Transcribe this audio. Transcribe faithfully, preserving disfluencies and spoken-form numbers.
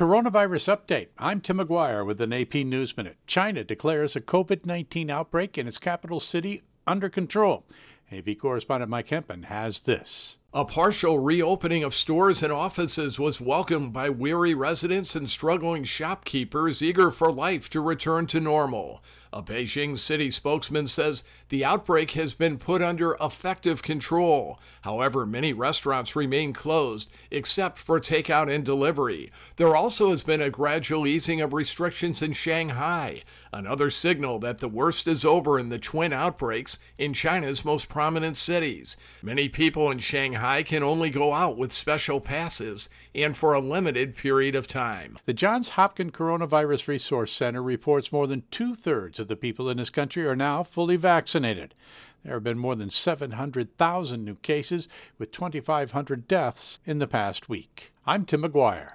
Coronavirus update. I'm Tim McGuire with an A P News Minute. China declares a COVID nineteen outbreak in its capital city under control. A P correspondent Mike Hempen has this. A partial reopening of stores and offices was welcomed by weary residents and struggling shopkeepers eager for life to return to normal. A Beijing city spokesman says the outbreak has been put under effective control. However, many restaurants remain closed, except for takeout and delivery. There also has been a gradual easing of restrictions in Shanghai, another signal that the worst is over in the twin outbreaks in China's most prominent cities. Many people in Shanghai can only go out with special passes and for a limited period of time. The Johns Hopkins Coronavirus Resource Center reports more than two-thirds of the people in this country are now fully vaccinated. There have been more than seven hundred thousand new cases with twenty-five hundred deaths in the past week. I'm Tim McGuire.